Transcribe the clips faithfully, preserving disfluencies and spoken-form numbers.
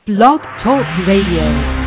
Blog Talk Radio.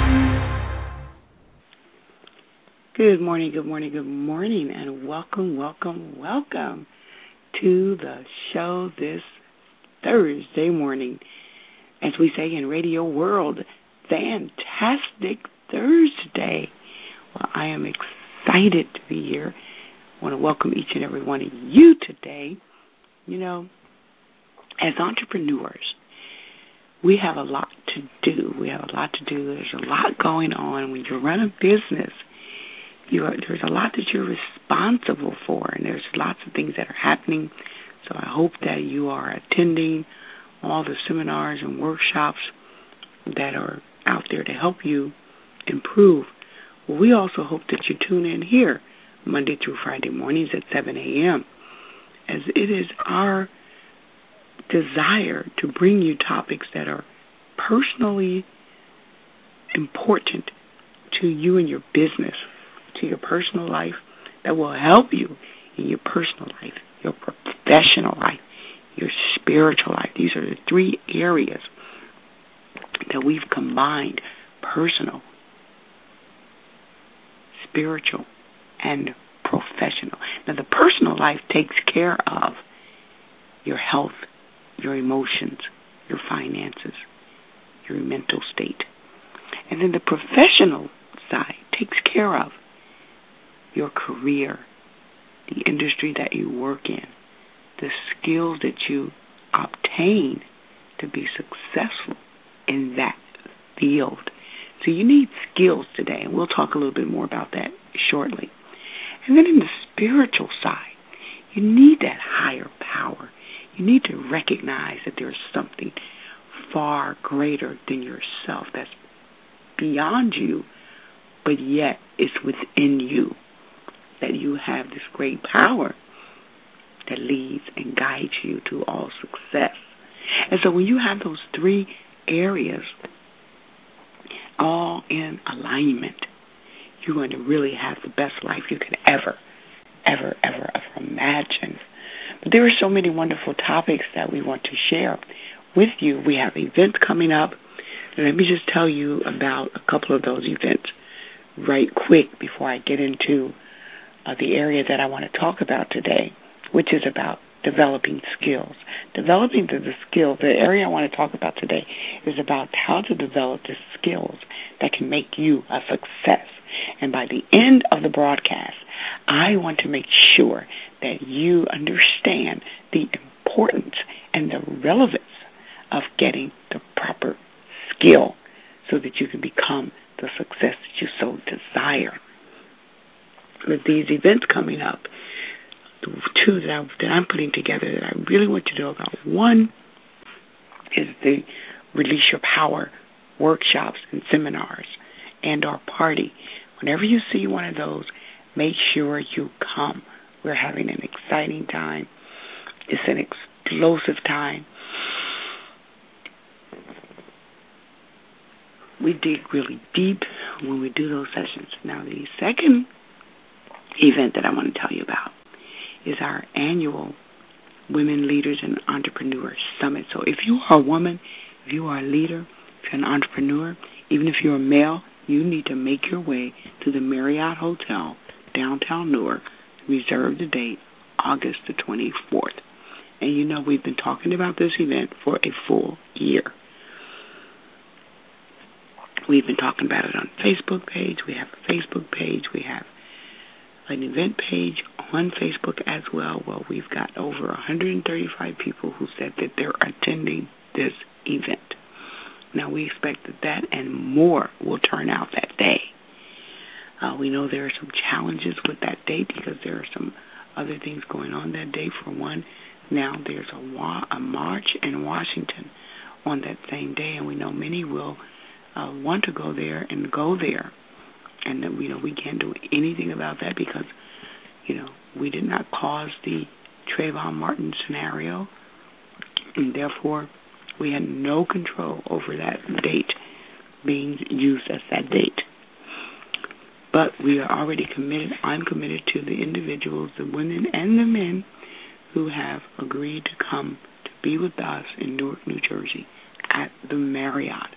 Good morning, good morning, good morning, and welcome, welcome, welcome to the show this Thursday morning. As we say in Radio World, fantastic Thursday. Well, I am excited to be here. I want to welcome each and every one of you today. You know, as entrepreneurs, we have a lot to do. We have a lot to do. There's a lot going on. When you run a business, you are, there's a lot that you're responsible for, and there's lots of things that are happening. So I hope that you are attending all the seminars and workshops that are out there to help you improve. Well, we also hope that you tune in here Monday through Friday mornings at seven a.m. as it is our desire to bring you topics that are personally important to you and your business, to your personal life, that will help you in your personal life, your professional life, your spiritual life. These are the three areas that we've combined: personal, spiritual, and professional. Now, the personal life takes care of your health, your emotions, your finances, your mental state. And then the professional side takes care of your career, the industry that you work in, the skills that you obtain to be successful in that field. So you need skills today, and we'll talk a little bit more about that shortly. And then in the spiritual side, you need that higher power. You need to recognize that there's something far greater than yourself that's beyond you, but yet it's within you, that you have this great power that leads and guides you to all success. And so when you have those three areas all in alignment, you're going to really have the best life you could ever, ever, ever, ever imagine. But there are so many wonderful topics that we want to share with you. We have events coming up. Let me just tell you about a couple of those events right quick before I get into uh, the area that I want to talk about today, which is about developing skills. Developing the, the skills, the area I want to talk about today is about how to develop the skills that can make you a success. And by the end of the broadcast, I want to make sure that you understand the importance and the relevance of getting the proper skill so that you can become the success that you so desire. With these events coming up, the two that, I, that I'm putting together that I really want you to know about, one is the Release Your Power workshops and seminars and our party. Whenever you see one of those, make sure you come. We're having an exciting time. It's an explosive time. We dig really deep when we do those sessions. Now, the second event that I want to tell you about is our annual Women Leaders and Entrepreneurs Summit. So if you are a woman, if you are a leader, if you're an entrepreneur, even if you're a male, you need to make your way to the Marriott Hotel, downtown Newark. Reserve the date, August the twenty-fourth. And you know we've been talking about this event for a full year. We've been talking about it on Facebook page. We have a Facebook page. We have an event page on Facebook as well. Well, we've got over one hundred thirty-five people who said that they're attending this event. Now, we expect that that and more will turn out that day. Uh, we know there are some challenges with that date because there are some other things going on that day. For one, now there's a, wa- a march in Washington on that same day, and we know many will uh, want to go there and go there. And, uh, you know, we can't do anything about that because, you know, we did not cause the Trayvon Martin scenario, and therefore we had no control over that date being used as that date. But we are already committed. I'm committed to the individuals, the women and the men who have agreed to come to be with us in Newark, New Jersey at the Marriott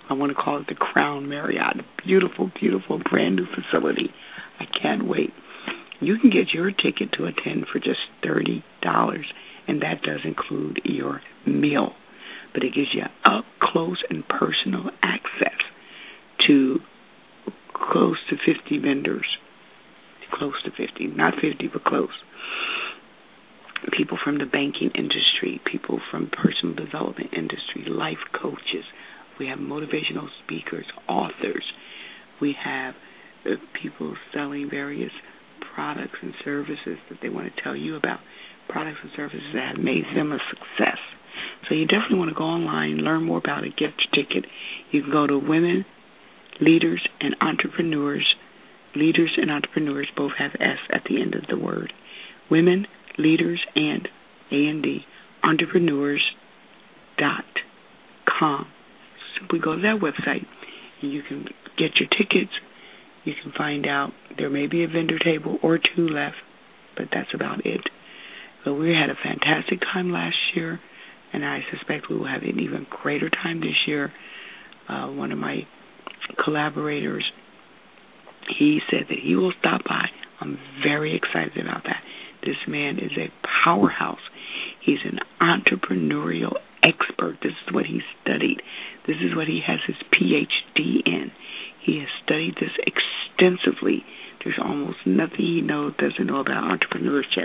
I want to call it the Crown Marriott. Beautiful, beautiful, brand new facility. I can't wait. You can get your ticket to attend for just thirty dollars, and that does include your meal. But it gives you up close and personal access to close to fifty vendors. Close to fifty, not fifty, but close. People from the banking industry, people from personal development industry, life coaches. We have motivational speakers, authors. We have uh, people selling various products and services that they want to tell you about, products and services that have made them a success. So you definitely want to go online, learn more about it, get your ticket. You can go to Women, Leaders, and Entrepreneurs. Leaders and Entrepreneurs both have S at the end of the word. Women, Leaders, and A N D, entrepreneurs dot com. Simply go to that website, and you can get your tickets. You can find out there may be a vendor table or two left, but that's about it. So we had a fantastic time last year, and I suspect we will have an even greater time this year. Uh, one of my collaborators, he said that he will stop by. I'm very excited about that. This man is a powerhouse. He's an entrepreneurial expert. This is what he studied. This is what he has his P H D in. He has studied this extensively. There's almost nothing he knows, doesn't know about entrepreneurship.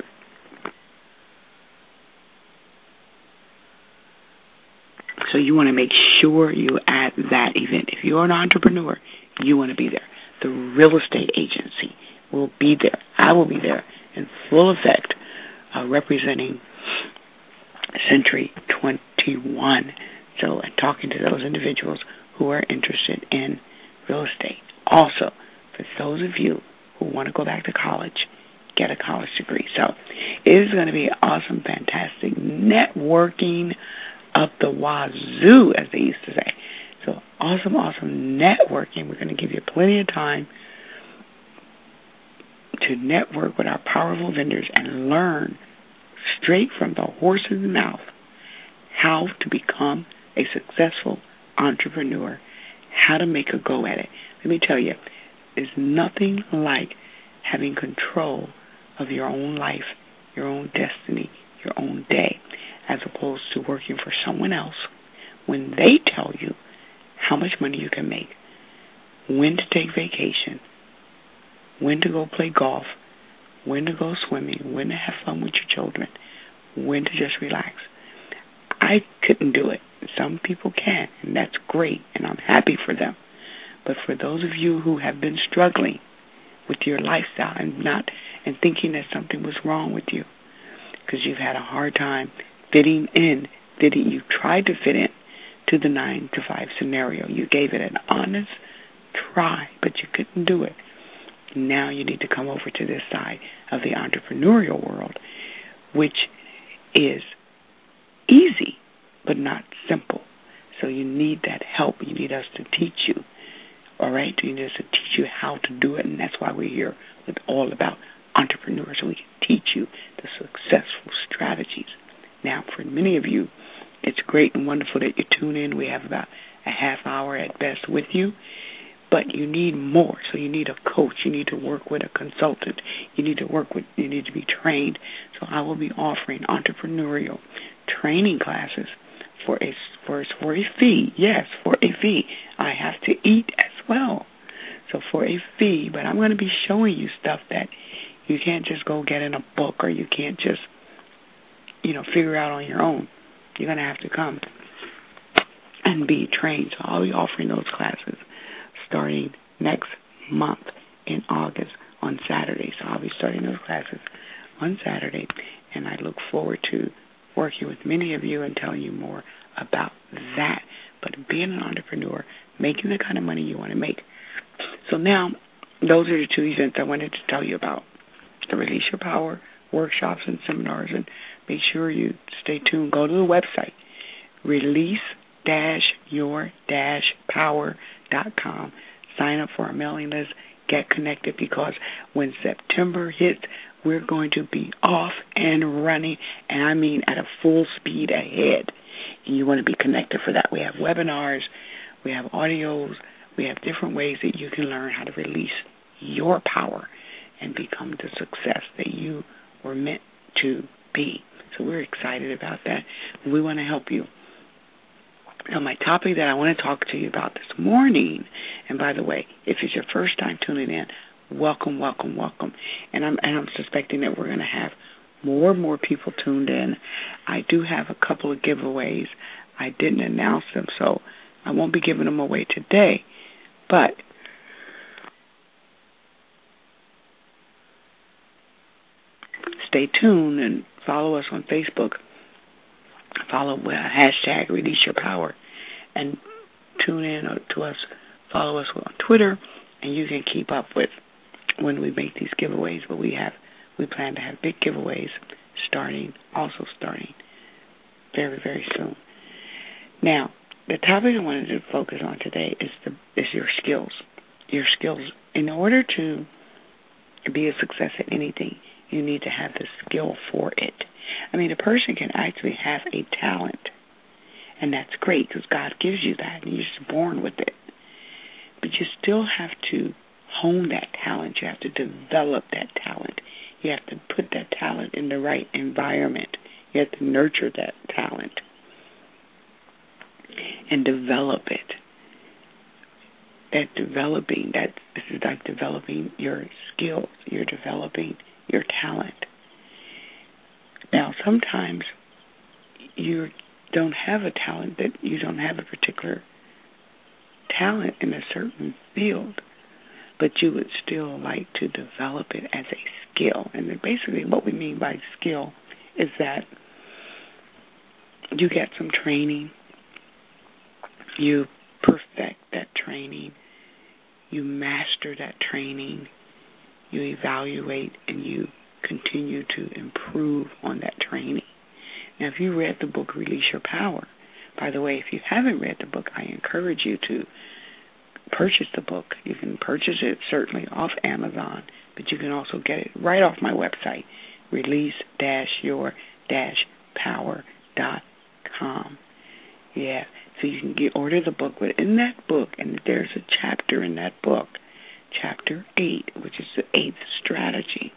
So you want to make sure you're at that event. If you're an entrepreneur, you want to be there. The real estate agency will be there. I will be there in full effect, uh, representing Century twenty-one. So, and talking to those individuals who are interested in real estate. Also, for those of you who want to go back to college, get a college degree. So, it is going to be awesome, fantastic networking up the wazoo, as they used to say. So, awesome, awesome networking. We're going to give you plenty of time to network with our powerful vendors and learn straight from the horse's mouth how to become a successful entrepreneur, how to make a go at it. Let me tell you, there's nothing like having control of your own life, your own destiny, your own day, as opposed to working for someone else when they tell you how much money you can make, when to take vacation, when to go play golf, when to go swimming, when to have fun with your children, when to just relax. I couldn't do it. Some people can, and that's great, and I'm happy for them. But for those of you who have been struggling with your lifestyle and not and thinking that something was wrong with you because you've had a hard time fitting in, fitting, you tried to fit in to the nine to five scenario. You gave it an honest try, but you couldn't do it. Now you need to come over to this side of the entrepreneurial world, which is easy but not simple. So you need that help. You need us to teach you. All right? You need us to teach you how to do it, and that's why we're here with All About Entrepreneurs, so we can teach you the successful strategies. Now, for many of you, it's great and wonderful that you tune in. We have about a half hour at best with you. But you need more. So you need a coach. You need to work with a consultant. You need to work with, you need to be trained. So I will be offering entrepreneurial training classes for a, for, for a fee. Yes, for a fee. I have to eat as well. So for a fee, but I'm going to be showing you stuff that you can't just go get in a book, or you can't just, you know, figure out on your own. You're going to have to come and be trained. So I'll be offering those classes starting next month in August on Saturday. So I'll be starting those classes on Saturday, and I look forward to working with many of you and telling you more about that. But being an entrepreneur, making the kind of money you want to make. So now, those are the two events I wanted to tell you about. The Release Your Power workshops and seminars, and make sure you stay tuned. Go to the website, release your power dot com. Sign up for our mailing list. Get connected, because when September hits, we're going to be off and running, and I mean at a full speed ahead. And you want to be connected for that. We have webinars. We have audios. We have different ways that you can learn how to release your power and become the success that you were meant to be. So we're excited about that. We want to help you. Now, my topic that I want to talk to you about this morning, and by the way, if it's your first time tuning in, welcome, welcome, welcome. And I'm, and I'm suspecting that we're going to have more and more people tuned in. I do have a couple of giveaways. I didn't announce them, so I won't be giving them away today. But stay tuned and follow us on Facebook. Follow with hashtag Release Your Power, and tune in to us. Follow us on Twitter, and you can keep up with when we make these giveaways. But we have we plan to have big giveaways starting, also starting very, very soon. Now, the topic I wanted to focus on today is the is your skills. Your skills. In order to be a success at anything, you need to have the skill for it. I mean, a person can actually have a talent, and that's great because God gives you that, and you're just born with it. But you still have to hone that talent. You have to develop that talent. You have to put that talent in the right environment. You have to nurture that talent and develop it. That developing, that this is like developing your skills. You're developing your talent. Now, sometimes you don't have a talent, that you don't have a particular talent in a certain field, but you would still like to develop it as a skill. And basically what we mean by skill is that you get some training, you perfect that training, you master that training, you evaluate, and you continue to improve on that training. Now, if you read the book, Release Your Power, by the way, if you haven't read the book, I encourage you to purchase the book. You can purchase it certainly off Amazon, but you can also get it right off my website, release your power dot com. Yeah, so you can get order the book. But in that book, and there's a chapter in that book, chapter eight, which is the eighth strategy,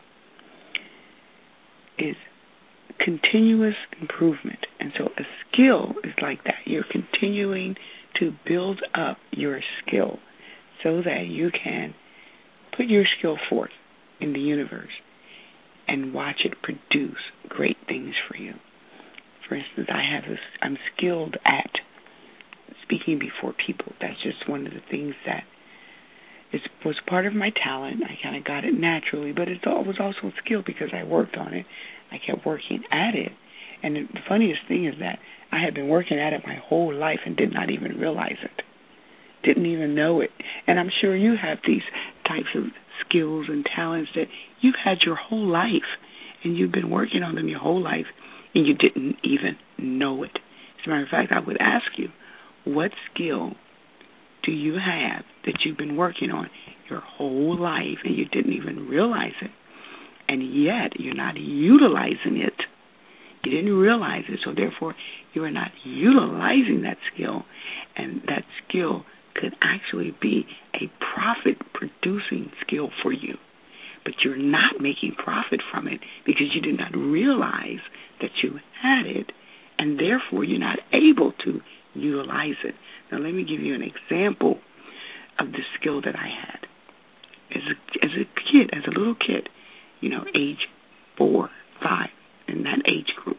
is continuous improvement. And so a skill is like that. You're continuing to build up your skill so that you can put your skill forth in the universe and watch it produce great things for you. For instance, I have this, I'm skilled at speaking before people. That's just one of the things that It was part of my talent. I kind of got it naturally, but it was also a skill because I worked on it. I kept working at it. And the funniest thing is that I had been working at it my whole life and did not even realize it. Didn't even know it. And I'm sure you have these types of skills and talents that you've had your whole life, and you've been working on them your whole life, and you didn't even know it. As a matter of fact, I would ask you, what skill do you have that you've been working on your whole life and you didn't even realize it, and yet you're not utilizing it? You didn't realize it, so therefore you are not utilizing that skill, and that skill could actually be a profit-producing skill for you. But you're not making profit from it because you did not realize that you had it, and therefore you're not able to utilize it. Now, let me give you an example of the skill that I had. As a, as a kid, as a little kid, you know, age four, five, in that age group,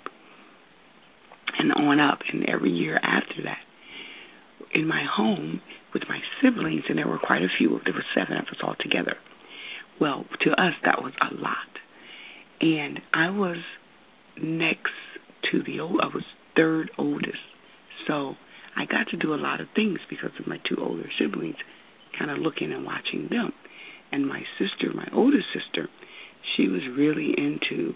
and on up, and every year after that, in my home with my siblings, and there were quite a few, there were seven of us all together. Well, to us, that was a lot. And I was next to the old, I was third oldest. So I got to do a lot of things because of my two older siblings, kind of looking and watching them. And my sister, my oldest sister, she was really into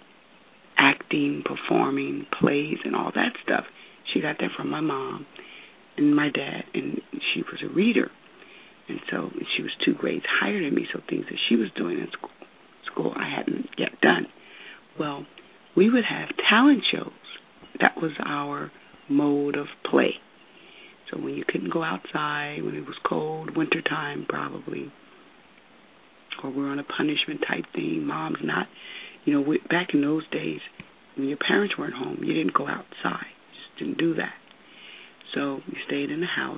acting, performing, plays, and all that stuff. She got that from my mom and my dad, and she was a reader. And so she was two grades higher than me, so things that she was doing in school, school I hadn't yet done. Well, we would have talent shows. That was our mode of play. So when you couldn't go outside, when it was cold, wintertime probably, or we're on a punishment type thing, mom's not, you know, we, back in those days, when your parents weren't home, you didn't go outside. You just didn't do that. So you stayed in the house,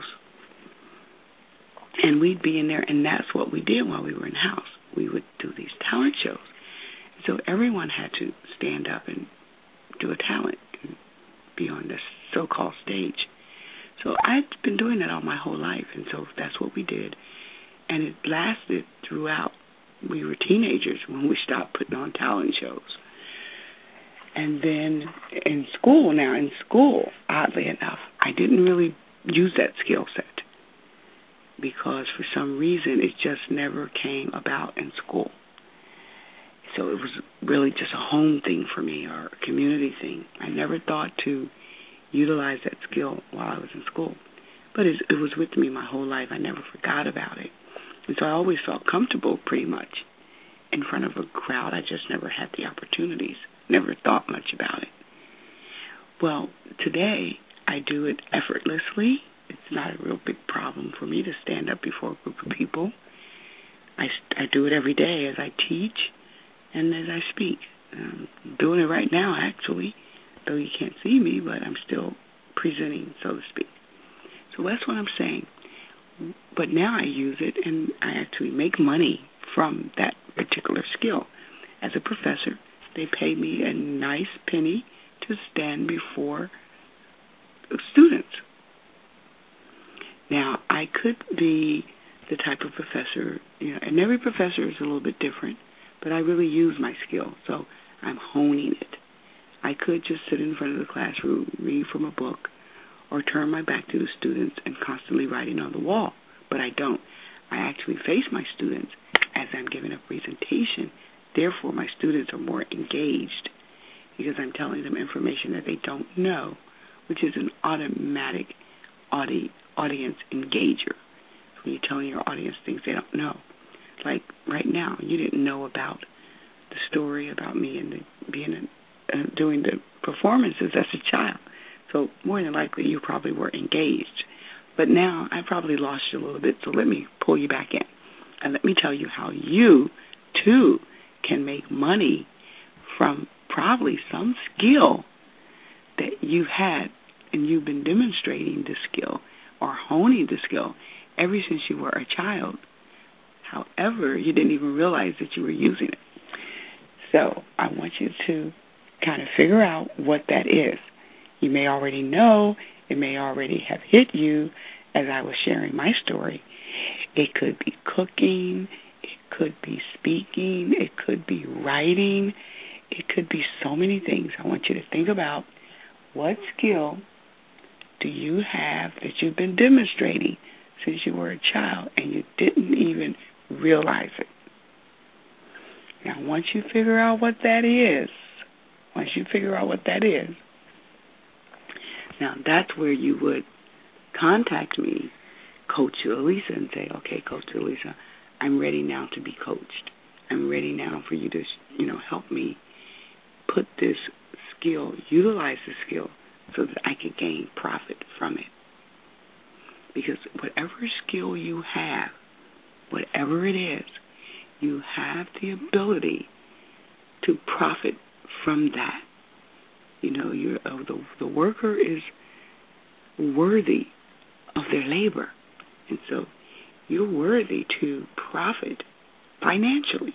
and we'd be in there, and that's what we did while we were in the house. We would do these talent shows. So everyone had to stand up and do a talent and be on this so-called stage. So I'd been doing that all my whole life, and so that's what we did. And it lasted throughout. We were teenagers when we stopped putting on talent shows. And then in school, now in school, oddly enough, I didn't really use that skill set because for some reason it just never came about in school. So it was really just a home thing for me or a community thing. I never thought to utilize that skill while I was in school. But it, it was with me my whole life. I never forgot about it. And so I always felt comfortable pretty much in front of a crowd. I just never had the opportunities, never thought much about it. Well, today I do it effortlessly. It's not a real big problem for me to stand up before a group of people. I, I do it every day as I teach and as I speak. I'm doing it right now, actually, though you can't see me, but I'm still presenting, so to speak. So that's what I'm saying. But now I use it, and I actually make money from that particular skill. As a professor, they pay me a nice penny to stand before students. Now, I could be the type of professor, you know, and every professor is a little bit different, but I really use my skill, so I'm honing it. I could just sit in front of the classroom, read from a book, or turn my back to the students and constantly writing on the wall, but I don't. I actually face my students as I'm giving a presentation. Therefore, my students are more engaged because I'm telling them information that they don't know, which is an automatic audi- audience engager. When you're telling your audience things they don't know. Like right now, you didn't know about the story about me and the, being a, uh, doing the performances as a child. So more than likely, you probably were engaged. But now I probably lost you a little bit, so let me pull you back in. And let me tell you how you, too, can make money from probably some skill that you've had and you've been demonstrating the skill or honing the skill ever since you were a child. However, you didn't even realize that you were using it. So I want you to kind of figure out what that is. You may already know, it may already have hit you as I was sharing my story. It could be cooking, it could be speaking, it could be writing, it could be so many things. I want you to think about what skill do you have that you've been demonstrating since you were a child and you didn't even realize it. Now, once you figure out what that is, once you figure out what that is, now that's where you would contact me, Coach Elisa, and say, okay, Coach Elisa, I'm ready now to be coached. I'm ready now for you to, you know, help me put this skill, utilize the skill so that I can gain profit from it. Because whatever skill you have, whatever it is, you have the ability to profit from that. You know, you're, uh, the, the worker is worthy of their labor. And so you're worthy to profit financially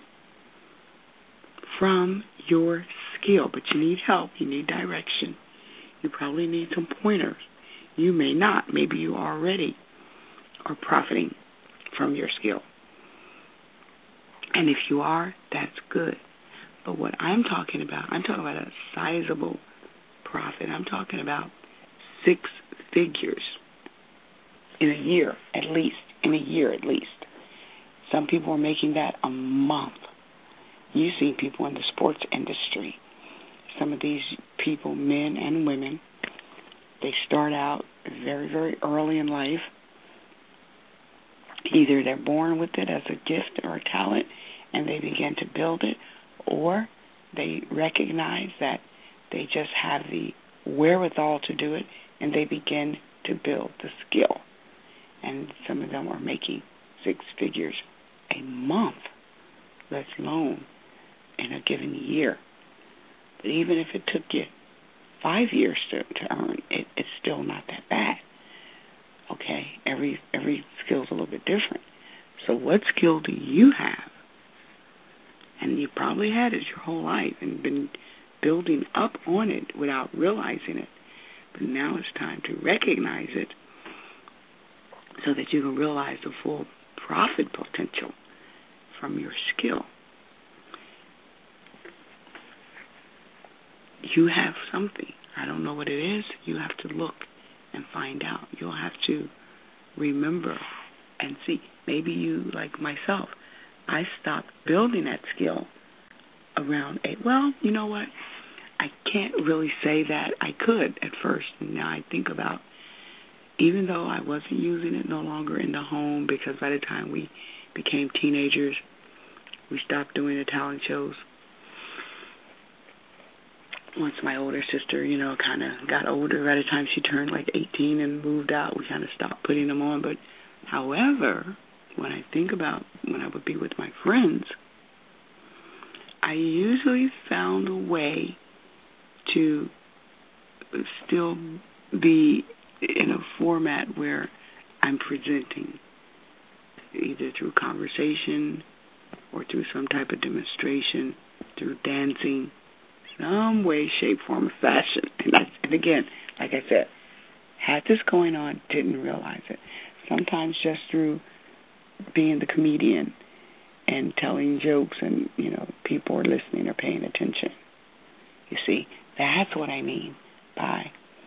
from your skill. But you need help. You need direction. You probably need some pointers. You may not. Maybe you already are profiting from your skill. And if you are, that's good. But what I'm talking about, I'm talking about a sizable profit. I'm talking about six figures in a year, at least. In a year, at least. Some people are making that a month. You see people in the sports industry. Some of these people, men and women, they start out very, very early in life. Either they're born with it as a gift or a talent, and they begin to build it, or they recognize that they just have the wherewithal to do it, and they begin to build the skill. And some of them are making six figures a month, let alone in a given year. But even if it took you five years to, to earn, it, it's still not that bad. Okay, every every skill's a little bit different. So what skill do you have? And you probably had it your whole life and been building up on it without realizing it. But now it's time to recognize it so that you can realize the full profit potential from your skill. You have something. I don't know what it is. You have to look and find out. You'll have to remember and see. Maybe you, like myself, I stopped building that skill around eight. Well, you know what? I can't really say that. I could at first. And now I think about, even though I wasn't using it no longer in the home, because by the time we became teenagers, we stopped doing the talent shows. Once my older sister, you know, kind of got older, by the time she turned like eighteen and moved out, we kind of stopped putting them on. But, however, when I think about when I would be with my friends, I usually found a way to still be in a format where I'm presenting, either through conversation or through some type of demonstration, through dancing, some way, shape, form, or fashion. And, I, and again, like I said, had this going on, didn't realize it. Sometimes just through being the comedian and telling jokes and, you know, people are listening or paying attention. You see, that's what I mean by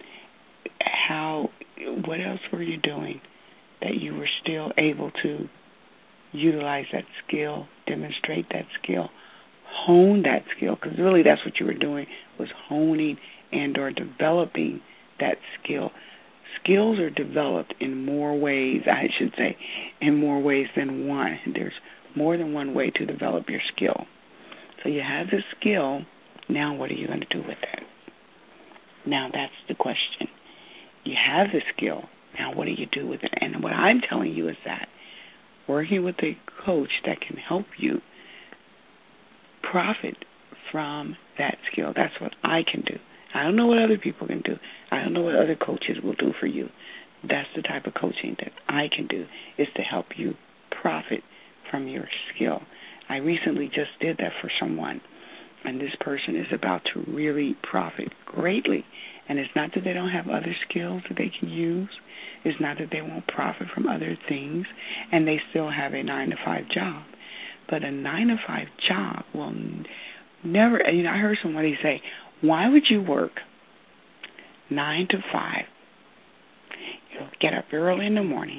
how, what else were you doing that you were still able to utilize that skill, demonstrate that skill, hone that skill, because really that's what you were doing, was honing and or developing that skill. Skills are developed in more ways, I should say, in more ways than one. There's more than one way to develop your skill. So you have the skill, now what are you going to do with that? Now that's the question. You have the skill, now what do you do with it? And what I'm telling you is that working with a coach that can help you profit from that skill, that's what I can do. I don't know what other people can do. I don't know what other coaches will do for you. That's the type of coaching that I can do, is to help you profit from your skill. I recently just did that for someone, and this person is about to really profit greatly. And it's not that they don't have other skills that they can use. It's not that they won't profit from other things, and they still have a nine to five job. But a nine to five job will never, you know, I heard somebody say, why would you work nine to five? You'll get up early in the morning,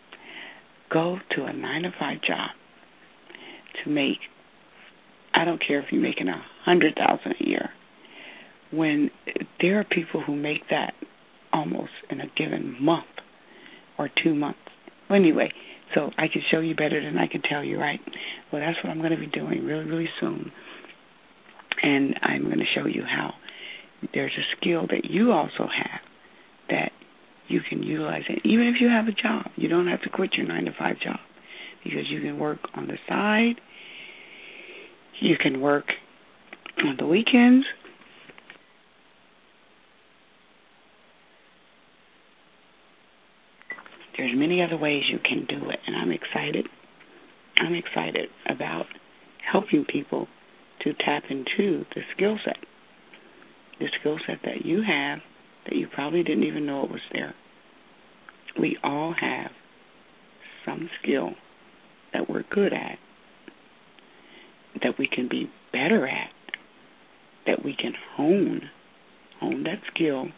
go to a nine to five job to make, I don't care if you're making a hundred thousand a year, when there are people who make that almost in a given month or two months. Well, anyway, so I can show you better than I can tell you, right? Well, that's what I'm going to be doing really, really soon. And I'm going to show you how there's a skill that you also have that you can utilize. And even if you have a job, you don't have to quit your nine to five job, because you can work on the side. You can work on the weekends. There's many other ways you can do it, and I'm excited. I'm excited about helping people to tap into the skill set, the skill set that you have that you probably didn't even know it was there. We all have some skill that we're good at, that we can be better at, that we can hone, hone that skill,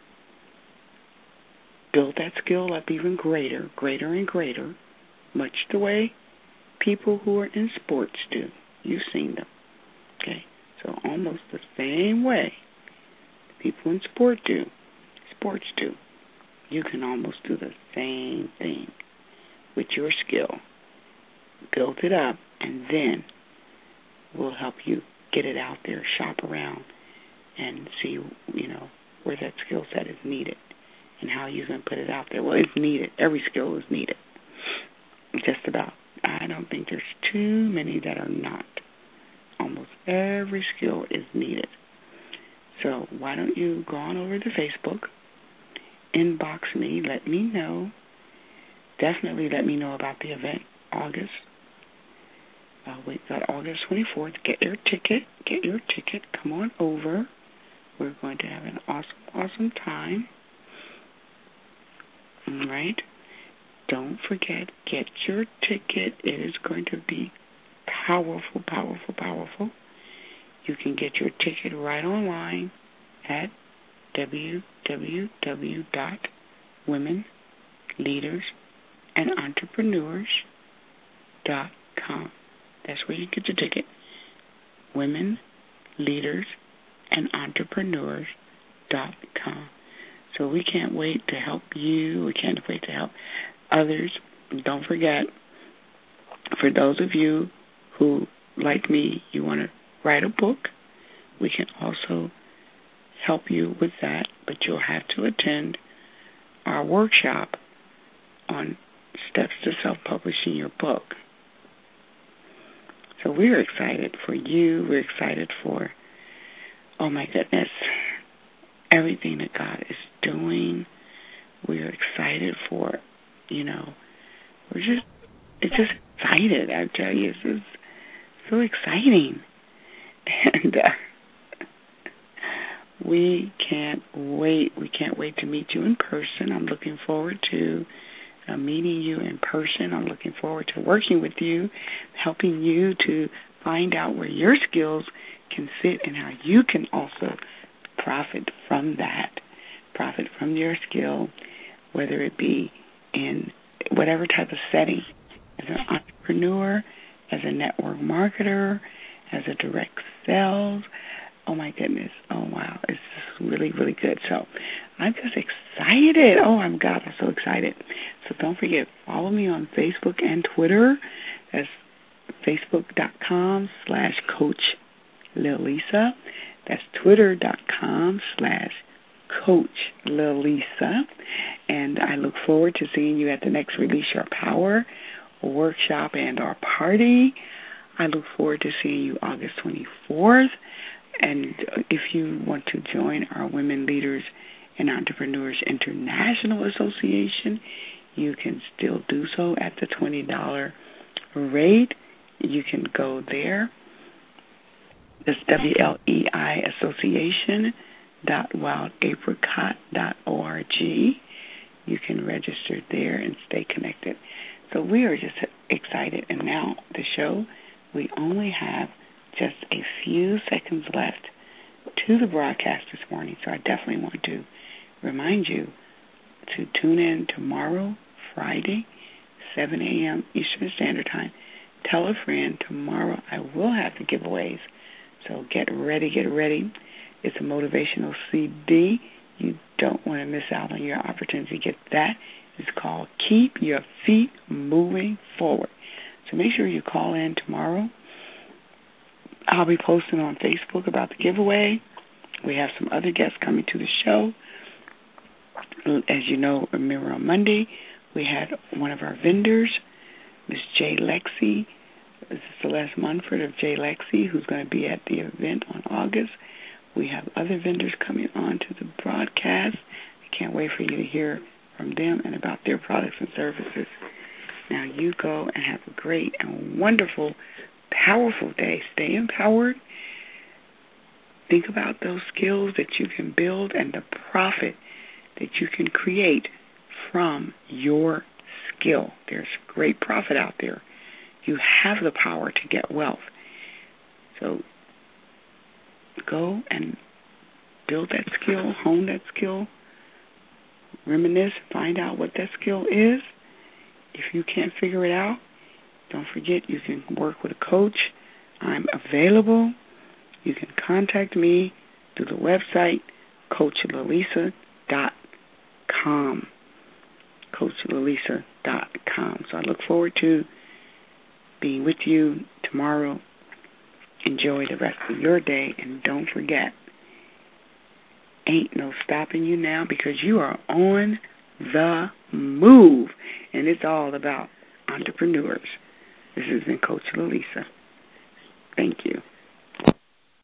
build that skill up even greater, greater and greater, much the way people who are in sports do. You've seen them. Okay, so almost the same way people in sport do, sports do, you can almost do the same thing with your skill. Build it up, and then we'll help you get it out there, shop around, and see, you know, where that skill set is needed. and how you can put it out there. Well, it's needed. Every skill is needed. Just about. I don't think there's too many that are not. Almost every skill is needed. So why don't you go on over to Facebook, inbox me, let me know. Definitely let me know about the event, August. Uh, we got August twenty-fourth. Get your ticket. Get your ticket. Come on over. We're going to have an awesome, awesome time. All right. Don't forget, get your ticket. It is going to be powerful, powerful, powerful. You can get your ticket right online at w w w dot women leaders and entrepreneurs dot com. That's where you get your ticket. Women Leaders and Entrepreneurs dot com. So we can't wait to help you. We can't wait to help others. Don't forget, for those of you who, like me, you want to write a book, we can also help you with that, but you'll have to attend our workshop on steps to self-publishing your book. So we're excited for you. We're excited for, oh my goodness, everything that God is doing. We're excited for, you know, we're just, it's just excited. I tell you, it's just so exciting. And uh, we can't wait. We can't wait to meet you in person. I'm looking forward to uh, meeting you in person. I'm looking forward to working with you, helping you to find out where your skills can sit and how you can also profit from that, profit from your skill, whether it be in whatever type of setting, as an entrepreneur, as a network marketer, as a direct sales. Oh, my goodness. Oh, wow. It's just really, really good. So I'm just excited. Oh, my God, I'm so excited. So don't forget, follow me on Facebook and Twitter. That's facebook.com slash Coach Lil Lisa. That's twitter.com slash Coach Lil Lisa. And I look forward to seeing you at the next Release Your Power workshop and our party. I look forward to seeing you August twenty-fourth. And if you want to join our Women Leaders and Entrepreneurs International Association, you can still do so at the twenty dollars rate. You can go there. It's W L E I association dot wild apricot dot org. You can register there and stay connected. So we are just excited. And now the show, we only have just a few seconds left to the broadcast this morning. So I definitely want to remind you to tune in tomorrow, Friday, seven a.m. Eastern Standard Time. Tell a friend. Tomorrow I will have the giveaways. So get ready, get ready. It's a motivational C D. You don't want to miss out on your opportunity to get that. It's called Keep Your Feet Moving Forward. So make sure you call in tomorrow. I'll be posting on Facebook about the giveaway. We have some other guests coming to the show. As you know, remember on Monday, we had one of our vendors, Miss J. Lexi. This is Celeste Munford of J. Lexi, who's going to be at the event on August. We have other vendors coming on to the broadcast. I can't wait for you to hear from them and about their products and services. Now you go and have a great and wonderful, powerful day. Stay empowered. Think about those skills that you can build and the profit that you can create from your skill. There's great profit out there. You have the power to get wealth. So go and build that skill, hone that skill, reminisce, find out what that skill is. If you can't figure it out, don't forget you can work with a coach. I'm available. You can contact me through the website, coach lalisa dot com. coach lalisa dot com. So I look forward to being with you tomorrow. Enjoy the rest of your day, and don't forget, Ain't no stopping you now because you are on the move. And it's all about entrepreneurs. This has been Coach Lalisa.